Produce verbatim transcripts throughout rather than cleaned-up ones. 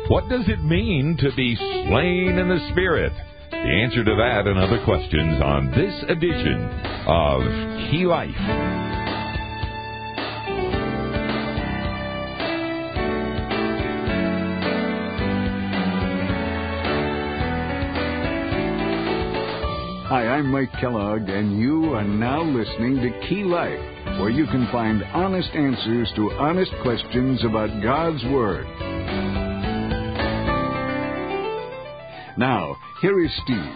What does it mean to be slain in the Spirit? The answer to that and other questions on this edition of Key Life. Hi, I'm Mike Kellogg, and you are now listening to Key Life, where you can find honest answers to honest questions about God's Word. Now, here is Steve.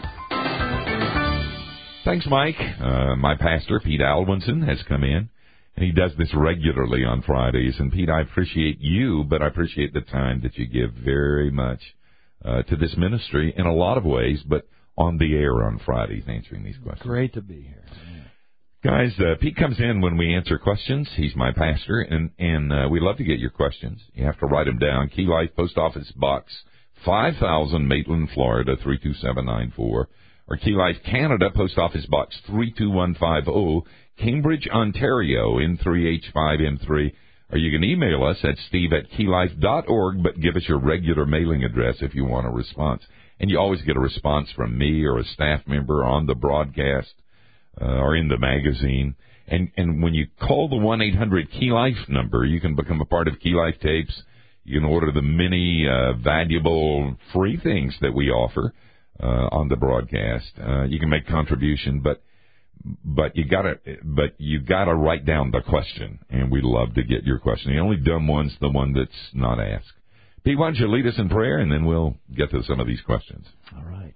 Thanks, Mike. Uh, my pastor, Pete Alwinson, has come in, and he does this regularly on Fridays. And, Pete, I appreciate you, but I appreciate the time that you give very much uh, to this ministry in a lot of ways, but on the air on Fridays answering these questions. Great to be here. Yeah. Guys, uh, Pete comes in when we answer questions. He's my pastor, and, and uh, we love to get your questions. You have to write them down. Key Life, Post Office Box five thousand, Maitland, Florida, three two seven nine four. Or Key Life, Canada, Post Office Box three two one five zero, Cambridge, Ontario, N three H five M three. Or you can email us at steve at keylife dot org, but give us your regular mailing address if you want a response. And you always get a response from me or a staff member on the broadcast uh, or in the magazine. And and when you call the one eight hundred Key Life number, you can become a part of Key Life Tapes. You can order the many uh, valuable free things that we offer uh, on the broadcast. Uh, you can make contribution, but but you gotta but you gotta write down the question, and we love to get your question. The only dumb one's the one that's not asked. Pete, why don't you lead us in prayer, and then we'll get to some of these questions. All right.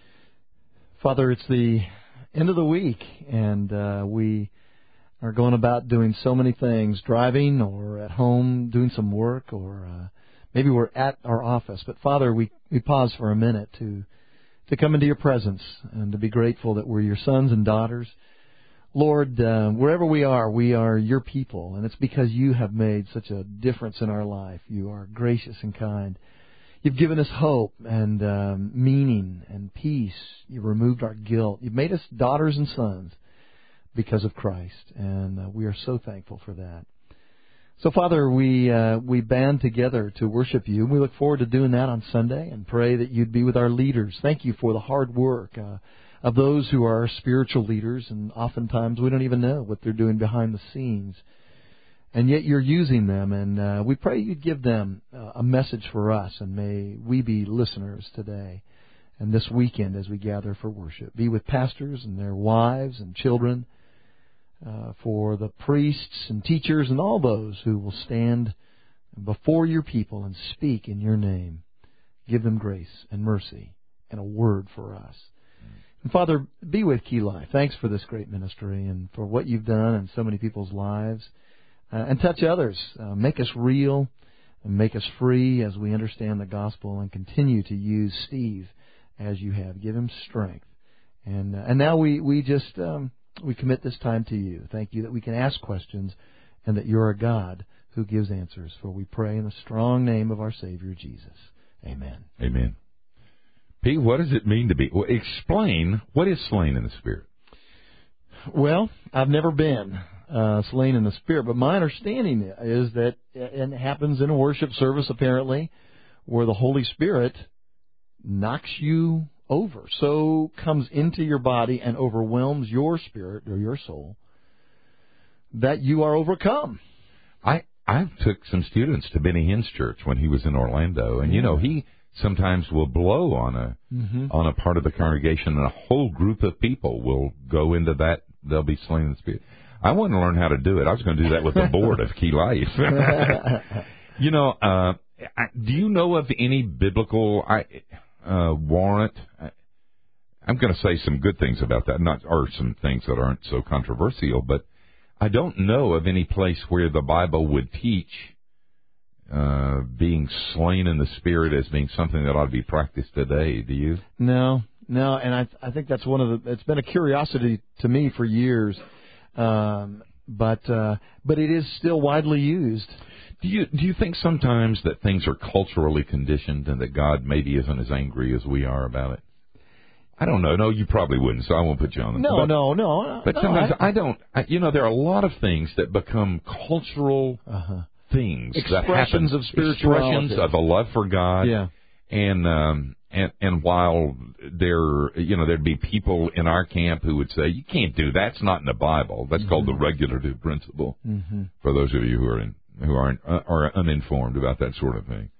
Father, it's the end of the week, and uh, we are going about doing so many things, driving or at home doing some work, or uh, maybe we're at our office. But, Father, we, we pause for a minute to, to come into your presence and to be grateful that we're your sons and daughters. Lord, uh, wherever we are, we are your people, and it's because you have made such a difference in our life. You are gracious and kind. You've given us hope and um, meaning and peace. You've removed our guilt. You've made us daughters and sons because of Christ, and uh, we are so thankful for that. So, Father, we uh, we band together to worship you, and we look forward to doing that on Sunday and pray that you'd be with our leaders. Thank you for the hard work uh, of those who are spiritual leaders, and oftentimes we don't even know what they're doing behind the scenes. And yet you're using them, and uh, we pray you'd give them uh, a message for us, and may we be listeners today and this weekend as we gather for worship. Be with pastors and their wives and children, uh, for the priests and teachers and all those who will stand before your people and speak in your name. Give them grace and mercy and a word for us. And Father, be with Key Life. Thanks for this great ministry and for what you've done in so many people's lives. Uh, and touch others. Uh, make us real and make us free as we understand the gospel, and continue to use Steve as you have. Give him strength. And uh, and now we, we just um, we commit this time to you. Thank you that we can ask questions and that you're a God who gives answers. For we pray in the strong name of our Savior, Jesus. Amen. Amen. Pete, what does it mean to be? Well, explain, what is slain in the Spirit? Well, I've never been uh, slain in the Spirit, but my understanding is that it happens in a worship service, apparently, where the Holy Spirit knocks you over, so comes into your body and overwhelms your spirit or your soul that you are overcome. I I took some students to Benny Hinn's church when he was in Orlando, and, you know, he sometimes will blow on a mm-hmm. on a part of the congregation, and a whole group of people will go into that. They'll be slain in the Spirit. I want to learn how to do it. I was going to do that with the board of Key Life. You know, uh, do you know of any biblical I, uh, warrant? I'm going to say some good things about that, not or some things that aren't so controversial, but I don't know of any place where the Bible would teach uh, being slain in the Spirit as being something that ought to be practiced today. Do you? No, no, and I I think that's one of the. It's been a curiosity to me for years, um, but uh, but it is still widely used. Do you do you think sometimes that things are culturally conditioned and that God maybe isn't as angry as we are about it? I don't know. No, you probably wouldn't, so I won't put you on the No, but, no, no. But no, sometimes I, I don't. I, you know, there are a lot of things that become cultural uh-huh. things expressions that happen, of spirituality, expressions of a love for God, yeah, and um, and and while there, you know, there'd be people in our camp who would say, "You can't do that. It's not in the Bible." That's mm-hmm. called the regulative principle. Mm-hmm. For those of you who are in, who aren't uh, are uninformed about that sort of thing.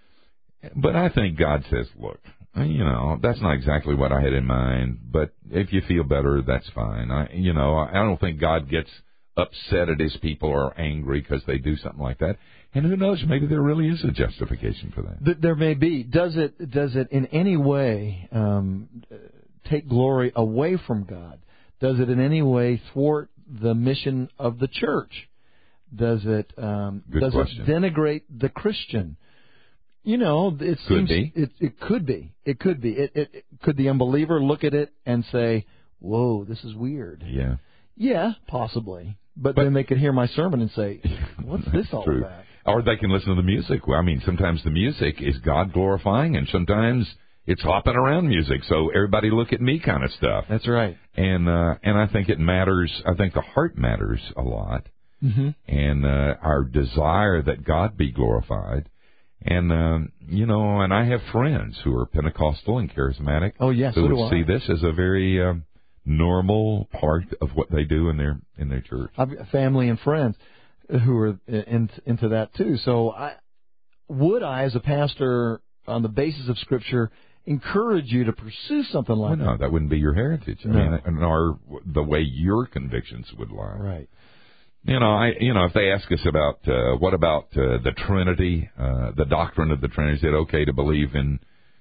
But I think God says, "Look, you know, that's not exactly what I had in mind. But if you feel better, that's fine." I, you know, I don't think God gets upset at his people or angry because they do something like that. And who knows, maybe there really is a justification for that. There may be. Does it does it in any way um, take glory away from God? Does it in any way thwart the mission of the church? Does it um, Good does question. it denigrate the Christian? You know, it could seems be. It, it could be. It could be. It, it, it could the unbeliever look at it and say, "Whoa, this is weird." Yeah. Yeah, possibly. But, but then they could hear my sermon and say, "What's this all true. about?" Or they can listen to the music. Well, I mean, sometimes the music is God glorifying, and sometimes it's hopping around music. So everybody look at me kind of stuff. That's right. And uh, and I think it matters. I think the heart matters a lot, mm-hmm. and uh, our desire that God be glorified. And um, you know, and I have friends who are Pentecostal and charismatic. Oh yes, who so do would I. see this as a very um, normal part of what they do in their in their church. I've got family and friends who are in, into that too. So I would I, as a pastor, on the basis of Scripture, encourage you to pursue something like well, that? No, that wouldn't be your heritage. I no. mean, nor the way your convictions would lie. Right. You know, I you know if they ask us about uh, what about uh, the Trinity, uh, the doctrine of the Trinity, is it okay to believe in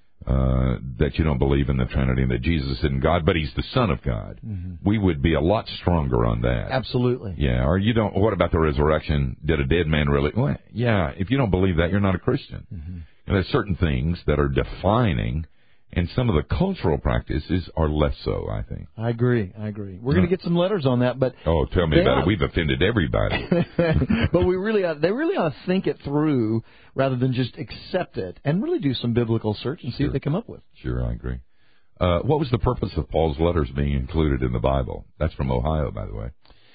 uh, that you don't believe in the Trinity and that Jesus isn't God, but He's the Son of God? Mm-hmm. We would be a lot stronger on that. Absolutely. Yeah. Or you don't. What about the resurrection? Did a dead man really? Well, yeah. If you don't believe that, you're not a Christian. Mm-hmm. And there's certain things that are defining. And some of the cultural practices are less so, I think. I agree. I agree. We're going to get some letters on that, but oh, tell me about ought, it. We've offended everybody. But we really, ought, they really ought to think it through rather than just accept it, and really do some biblical search and see sure. what they come up with. Sure, I agree. Uh, what was the purpose of Paul's letters being included in the Bible? That's from Ohio, by the way.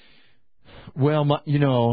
Well, my, you know,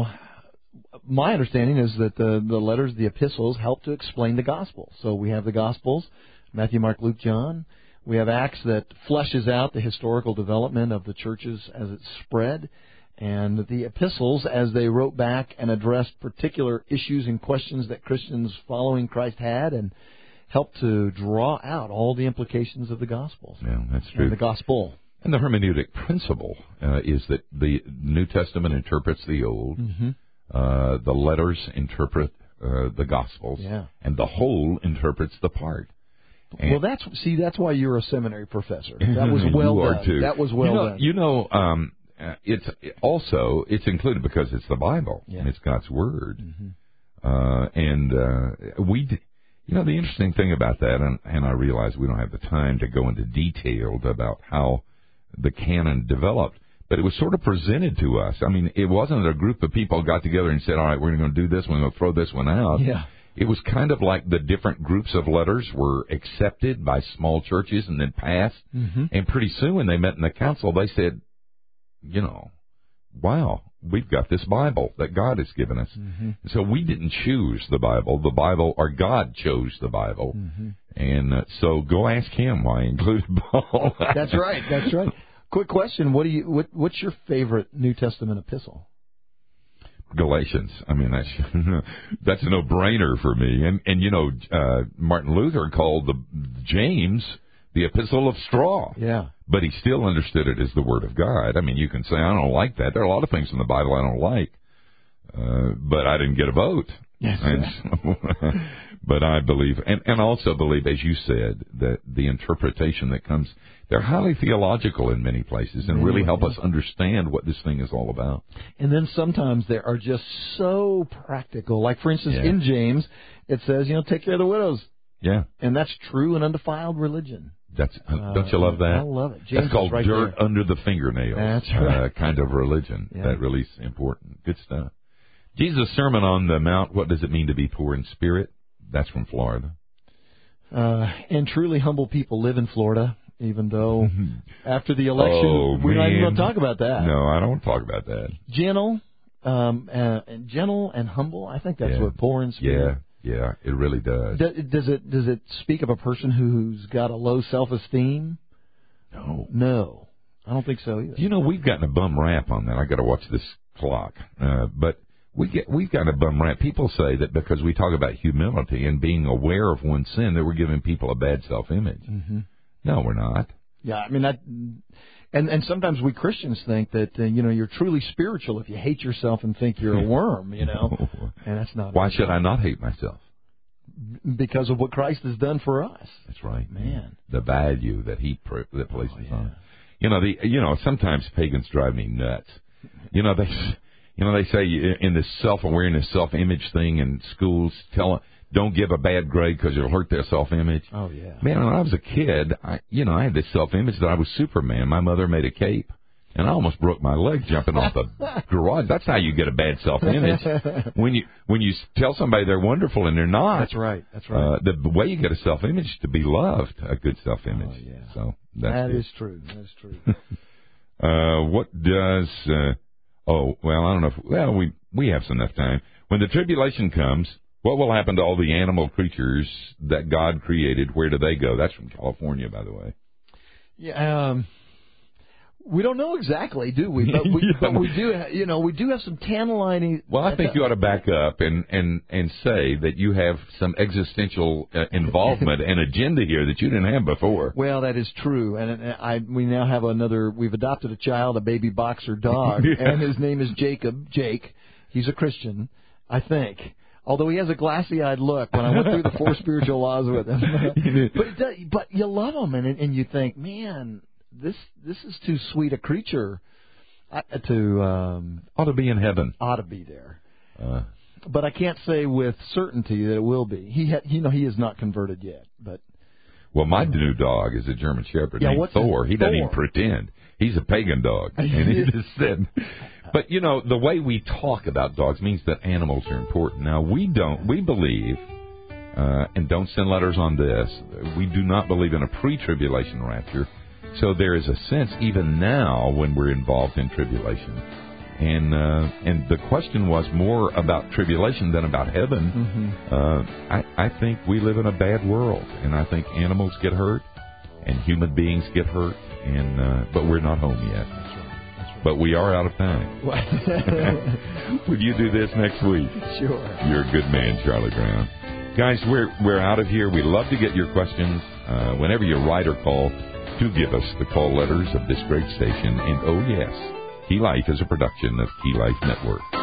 my understanding is that the the letters, the epistles, help to explain the gospel. So we have the Gospels. Matthew, Mark, Luke, John. We have Acts that fleshes out the historical development of the churches as it spread. And the epistles, as they wrote back and addressed particular issues and questions that Christians following Christ had, and helped to draw out all the implications of the Gospels. Yeah, that's true. And the Gospel. And the hermeneutic principle uh, is that the New Testament interprets the Old. Mm-hmm. Uh, the letters interpret uh, the Gospels. Yeah. And the whole interprets the part. And well, that's see, that's why you're a seminary professor. That was well you done. Are too. That was well you know, done. You know, um, it's also it's included because it's the Bible. Yeah. And it's God's Word. Mm-hmm. Uh, and uh, we, you know, the interesting thing about that, and, and I realize we don't have the time to go into detail about how the canon developed, but it was sort of presented to us. I mean, it wasn't a group of people got together and said, "All right, we're going to do this. We're going to throw this one out." Yeah. It was kind of like the different groups of letters were accepted by small churches and then passed. Mm-hmm. And pretty soon when they met in the council, they said, you know, wow, we've got this Bible that God has given us. Mm-hmm. So we didn't choose the Bible. The Bible, or God chose the Bible. Mm-hmm. And uh, so go ask him why he included Paul. That's right. That's right. Quick question. What do you, what, what's your favorite New Testament epistle? Galatians. I mean, that's that's a no-brainer for me. And and you know, uh, Martin Luther called the James the Epistle of Straw. Yeah. But he still understood it as the Word of God. I mean, you can say I don't like that. There are a lot of things in the Bible I don't like, uh, but I didn't get a vote. Yes. And so, but I believe, and and also believe, as you said, that the interpretation that comes. They're highly theological in many places and really help us understand what this thing is all about. And then sometimes they are just so practical. Like, for instance, yeah. in James, it says, you know, take care of the widows. Yeah. And that's true and undefiled religion. That's uh, Don't you love that? I love it. James that's called right dirt there. under the fingernails. That's right. Uh, kind of religion. Yeah. That really is important. Good stuff. Jesus' Sermon on the Mount, what does it mean to be poor in spirit? That's from Florida. Uh, and truly humble people live in Florida. Even though after the election, oh, we're man. not even going to talk about that. No, I don't want to talk about that. Gentle, um, uh, and gentle and humble. I think that's yeah. what poor in spirit. Yeah, yeah, it really does. does. Does it does it speak of a person who's got a low self-esteem? No. No, I don't think so either. You know, we've gotten a bum rap on that. I got to watch this clock, uh, but we get we've gotten a bum rap. People say that because we talk about humility and being aware of one's sin, that we're giving people a bad self-image. Mm-hmm. No, we're not. Yeah, I mean that, and and sometimes we Christians think that uh, you know you're truly spiritual if you hate yourself and think you're a worm, you know, No. and that's not. Why should I not hate myself? Because of what Christ has done for us. That's right, man. The value that He pr- that places oh, yeah. on it. You know, the you know sometimes pagans drive me nuts. You know they, you know they say in this self-awareness, self-image thing in schools, tell don't give a bad grade because it'll hurt their self-image. Oh yeah, man. When I was a kid, I you know I had this self-image that I was Superman. My mother made a cape, and I almost broke my leg jumping off the garage. That's how you get a bad self-image. When you when you tell somebody they're wonderful and they're not. That's right. That's right. Uh, the, the way you get a self-image is to be loved, a good self-image. Oh, yeah. So that's that good. is true. That is true. uh, what does? Uh, oh well, I don't know. If, well, we we have enough time. When the tribulation comes, what will happen to all the animal creatures that God created? Where do they go? That's from California, by the way. Yeah. Um, We don't know exactly, do we? But we, yeah. but we do, you know, we do have some tantalizing. Well, I think you ought to back up and and and say that you have some existential uh, involvement and agenda here that you didn't have before. Well, that is true, and I we now have another. We've adopted a child, a baby boxer dog, yeah. and his name is Jacob. Jake, he's a Christian, I think. Although he has a glassy-eyed look when I went through the four spiritual laws with him, but it does, but you love him, and and you think, man. This this is too sweet a creature uh, to um, ought to be in heaven. Ought to be there, uh, but I can't say with certainty that it will be. He ha- you know he is not converted yet. But well, my new dog is a German Shepherd yeah, named what's Thor. His, He doesn't Thor. even pretend. He's a pagan dog, and he just said. But you know the way we talk about dogs means that animals are important. Now we don't. We believe, uh, and don't send letters on this. We do not believe in a pre-tribulation rapture. So there is a sense, even now, when we're involved in tribulation, and uh, and the question was more about tribulation than about heaven. Mm-hmm. Uh, I, I think we live in a bad world, and I think animals get hurt, and human beings get hurt, and uh, but we're not home yet. That's right. That's right. But we are out of time. Would you do this next week? Sure. You're a good man, Charlie Brown. Guys, we're we're out of here. We love to get your questions. Uh, whenever you write or call, do give us the call letters of this great station. And, oh, yes, Key Life is a production of Key Life Network.